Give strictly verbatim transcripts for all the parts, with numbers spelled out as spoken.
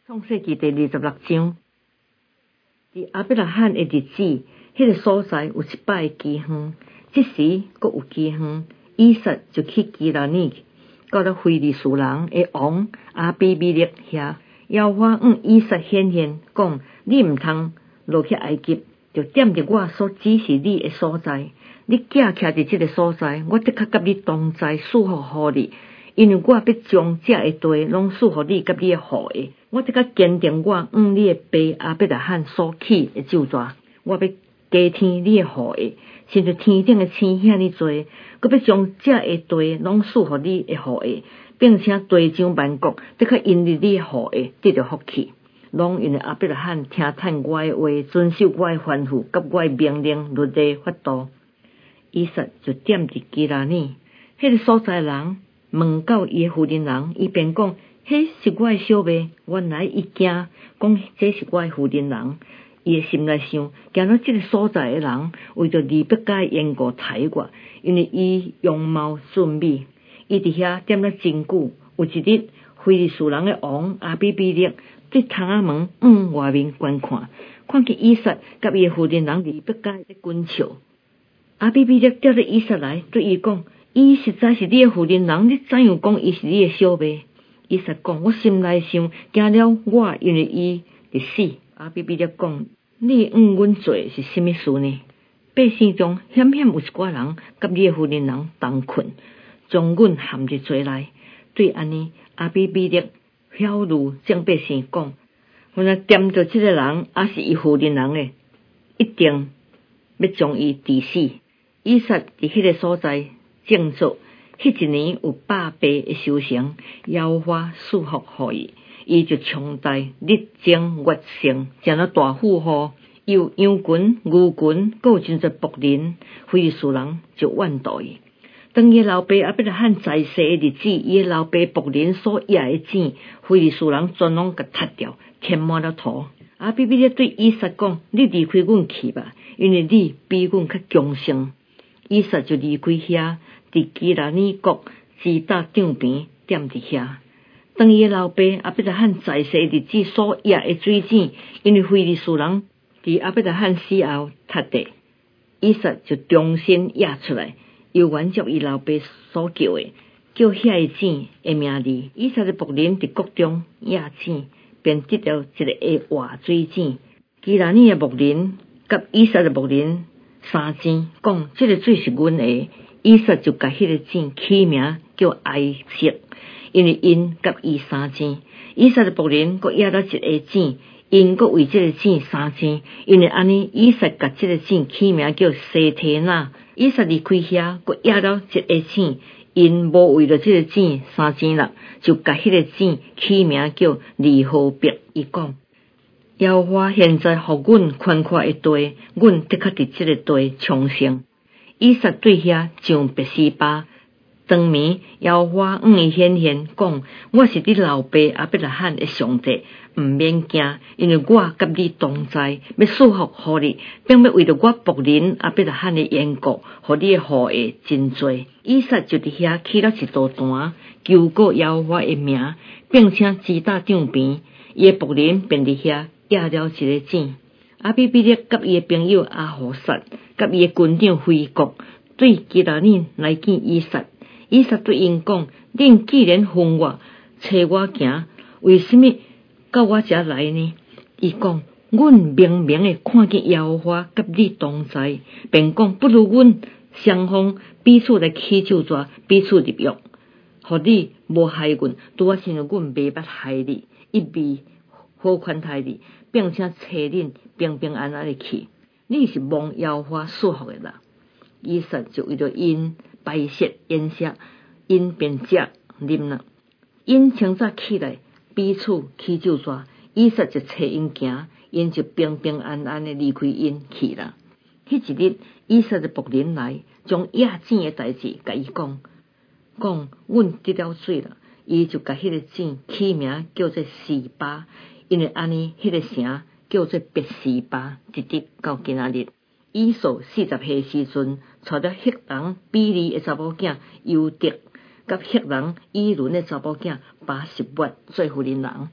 创世纪第二十六章，伫亚伯拉罕的日子，迄个所在有一摆饥荒，即时阁有饥荒，以撒就去基拉尼，到了非利士人的王阿比米勒遐。耶和华向以撒显现，讲：你毋通落去埃及，就踮伫我所指示你的所在。你架徛伫即个所在，我即刻甲你同在，祝福互你。因为我要将这个地拢赐予你甲你的后裔，我即刻坚定我向你的爸亚伯拉罕所起的咒詛。我要加添你的后裔，甚至天顶的星遐尼多，佮要将这个地拢赐予你的后裔，并且地上万国即刻因为你的后裔得到福气，拢因为亚伯拉罕听叹我的话，遵守我的吩咐，甲我的命令、律例、法度。以撒就踮伫基拉尼，迄、那个所在人问到伊的妇人人，伊便讲：迄是我的小妹。原来伊惊，讲这是我的妇人人。伊的心内想，行到这个所在的人，为着离不开缘故杀我，因为伊容貌俊美。伊伫遐踮了真久。有一日，非利士人的王阿比米勒对窗仔门往外面观看，看见以撒甲伊的妇人人离不开咧滚笑。阿比米勒叫着以撒来，对伊讲：伊实在是你的妇人人，你怎样讲伊是你的小妹？以撒讲：我心内想，惊了我，因为伊会死。阿比米勒讲：你向阮做是甚么事呢？百姓中险险有一寡人甲你的妇人人同困，将阮陷入罪内。对安尼，阿比米勒晓諭众百姓讲：凡若掂着这个人，也是伊妇人人的，一定要将伊治死。以撒伫迄个所在种作，迄一年有百倍的收成，耶和华赐福互伊，伊就强大，日增月盛，成了大富户。有羊群、牛群，还有真侪仆人，非利士人就怨妒伊。当伊老爸亚伯拉罕在世的日子，伊老爸仆人所野的钱，非利士人全拢甲踢掉，填满了土。阿比米勒对以撒讲：你离开阮去吧，因为你比阮较强盛。以撒就离开遐，伫基拉尼国支搭场边踮伫遐。当伊老爸亚伯拉罕在世的日子所野的水井，因为非利士人伫亚伯拉罕死后踢地，以撒就重新野出来，又原照伊老爸所叫的，叫遐个井的名字。以撒的仆人伫国中野井，便得到一个会活水井。基拉尼的牧人甲以撒的牧人三井讲：这个水是阮的。以撒就甲迄个井起名叫埃色，因为因甲伊三井。以撒的仆人阁野了一个井，因阁为这个井三井，因为安尼以撒甲这个井起名叫西提纳。以撒离开遐，阁野了一个井，因无为了这个井三井啦，就甲迄个井起名叫利河别。伊讲：耶和华现在互阮宽阔的地，阮的确伫这个地昌盛。以撒对遐上别西巴，当暝耶和华向伊显现，讲：我是你老爸亚伯拉罕的上帝，毋免惊，因为我甲你同在，要祝福互你，并要为着我仆人亚伯拉罕的缘故，互你的后裔真多。以撒就伫遐起了一座坛，求告耶和华的名，并且支搭场边，伊的仆人便伫遐野了一个井。阿比米勒甲伊的朋友阿何撒，甲伊的军长非国，对基拉尼来见以撒。以撒对因讲：恁既然分我找我行，为什么到我遮来呢？伊讲：阮明明的看见耶和华甲你同在，便讲不如阮双方彼此来起咒詛，彼此立约，互你无害阮，拄啊是因为阮袂捌害你，一味好款待你，并且找恁平平安安的去。你是蒙耶和华祝福的啦。以撒就为着因摆设宴食，因便食啉了。因清早起来，彼此起咒詛，以撒就找因行，因就平平安安的离开因去了。迄一日，以撒的仆人来，将野井的代志甲伊讲，讲阮得了水了。伊就甲迄个井起名叫做示巴，因为安尼迄个城叫做别示巴，一直到今仔日。以扫四十岁时阵，娶了赫人比利的查某囝犹得，甲赫人以伦的查某囝巴十月做妇人人。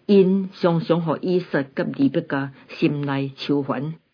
因常常互以撒甲利百加心内愁烦。